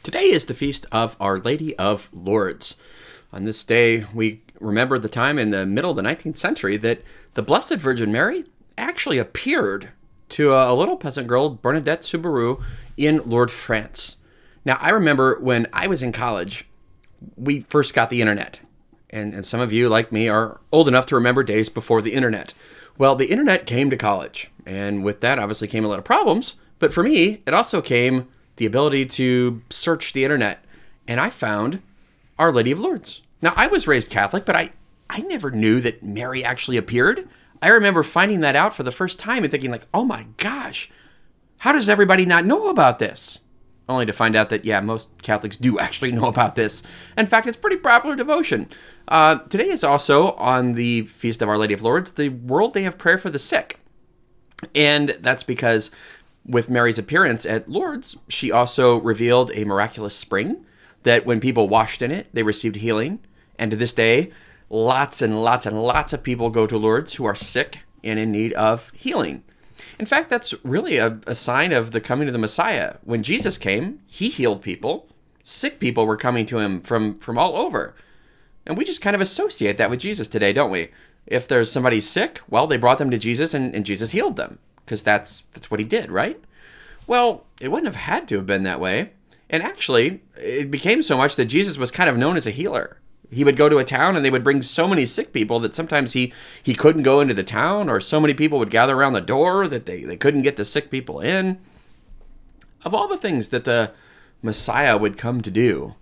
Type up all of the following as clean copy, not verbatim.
Today is the feast of Our Lady of Lourdes. On this day, we remember the time in the middle of the 19th century that the Blessed Virgin Mary actually appeared to a little peasant girl, Bernadette Soubirous, in Lourdes, France. Now, I remember when I was in college, we first got the internet. And some of you, like me, are old enough to remember days before the internet. Well, the internet came to college, and with that obviously came a lot of problems. But for me, it also came the ability to search the internet, and I found Our Lady of Lourdes. Now, I was raised Catholic, but I never knew that Mary actually appeared. I remember finding that out for the first time and thinking like, oh my gosh, how does everybody not know about this? Only to find out that, yeah, most Catholics do actually know about this. In fact, it's pretty popular devotion. Today is also, on the Feast of Our Lady of Lourdes, the World Day of Prayer for the Sick. And that's because with Mary's appearance at Lourdes, she also revealed a miraculous spring that when people washed in it, they received healing. And to this day, lots and lots and lots of people go to Lourdes who are sick and in need of healing. In fact, that's really a sign of the coming of the Messiah. When Jesus came, he healed people. Sick people were coming to him from all over. And we just kind of associate that with Jesus today, don't we? If there's somebody sick, well, they brought them to Jesus and Jesus healed them. Because that's what he did, right? Well, it wouldn't have had to have been that way. And actually, it became so much that Jesus was kind of known as a healer. He would go to a town and they would bring so many sick people that sometimes he couldn't go into the town, or so many people would gather around the door that they couldn't get the sick people in. Of all the things that the Messiah would come to do,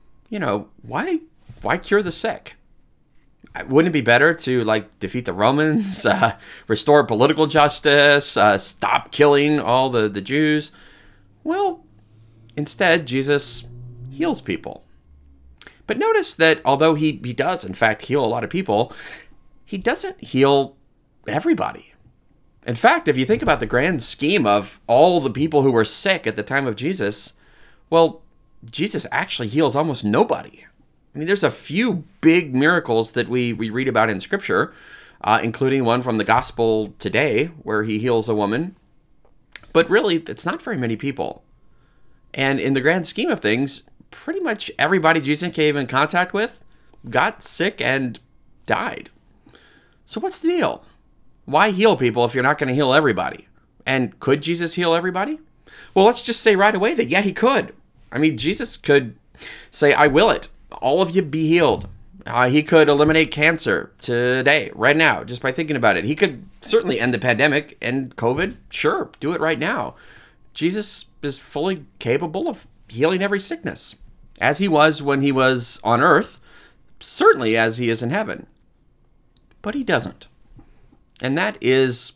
why cure the sick? Wouldn't it be better to defeat the Romans, restore political justice, stop killing all the Jews? Well, instead, Jesus heals people. But notice that although he does, in fact, heal a lot of people, he doesn't heal everybody. In fact, if you think about the grand scheme of all the people who were sick at the time of Jesus, well, Jesus actually heals almost nobody. I mean, there's a few big miracles that we read about in Scripture, including one from the Gospel today, where he heals a woman. But really, it's not very many people. And in the grand scheme of things, pretty much everybody Jesus came in contact with got sick and died. So what's the deal? Why heal people if you're not going to heal everybody? And could Jesus heal everybody? Well, let's just say right away that, yeah, he could. I mean, Jesus could say, I will it. All of you be healed. He could eliminate cancer today, right now, just by thinking about it. He could certainly end the pandemic and COVID. Sure, do it right now. Jesus is fully capable of healing every sickness, as he was when he was on earth, certainly as he is in heaven. But he doesn't. And that is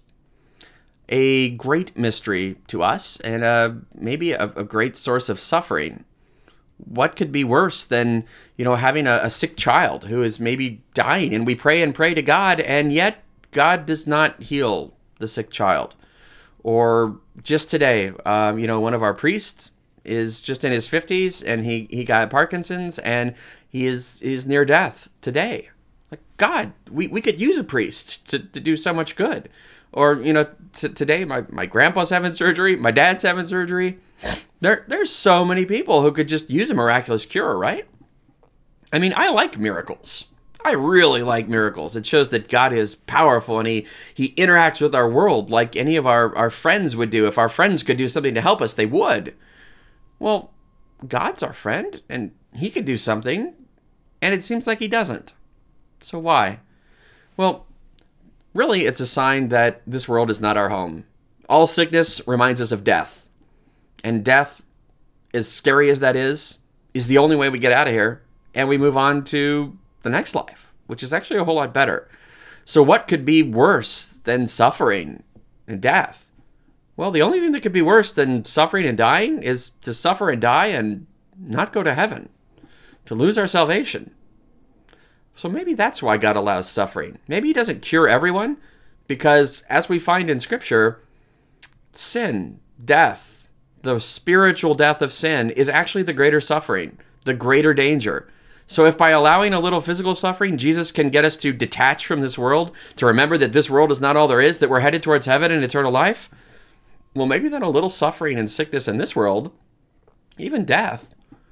a great mystery to us, and maybe a great source of suffering. What could be worse than, having a sick child who is maybe dying, and we pray and pray to God, and yet God does not heal the sick child? Or just today, one of our priests is just in his 50s, and he got Parkinson's, and he is near death today. Like, God, we could use a priest to do so much good. Or, today my grandpa's having surgery, my dad's having surgery. There's so many people who could just use a miraculous cure, right? I mean, I like miracles. I really like miracles. It shows that God is powerful, and he interacts with our world like any of our friends would do. If our friends could do something to help us, they would. Well, God's our friend, and he could do something, and it seems like he doesn't. So why? Well, really, it's a sign that this world is not our home. All sickness reminds us of death. And death, as scary as that is the only way we get out of here, and we move on to the next life, which is actually a whole lot better. So what could be worse than suffering and death? Well, the only thing that could be worse than suffering and dying is to suffer and die and not go to heaven, to lose our salvation. So maybe that's why God allows suffering. Maybe he doesn't cure everyone, because as we find in Scripture, sin, death, the spiritual death of sin is actually the greater suffering, the greater danger. So if by allowing a little physical suffering, Jesus can get us to detach from this world, to remember that this world is not all there is, that we're headed towards heaven and eternal life, well, maybe then a little suffering and sickness in this world, even death,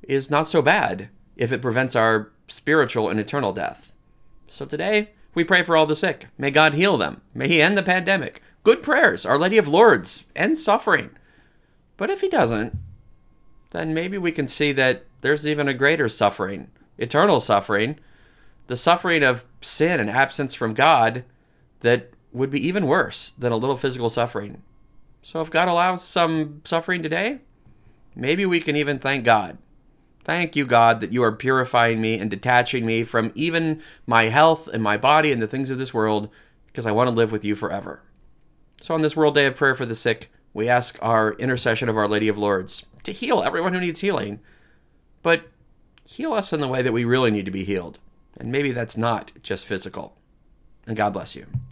is not so bad if it prevents our spiritual and eternal death. So today, we pray for all the sick. May God heal them. May he end the pandemic. Good prayers. Our Lady of Lourdes, end suffering. But if he doesn't, then maybe we can see that there's even a greater suffering, eternal suffering, the suffering of sin and absence from God that would be even worse than a little physical suffering. So if God allows some suffering today, maybe we can even thank God. Thank you, God, that you are purifying me and detaching me from even my health and my body and the things of this world, because I want to live with you forever. So on this World Day of Prayer for the Sick, we ask our intercession of Our Lady of Lourdes to heal everyone who needs healing, but heal us in the way that we really need to be healed. And maybe that's not just physical. And God bless you.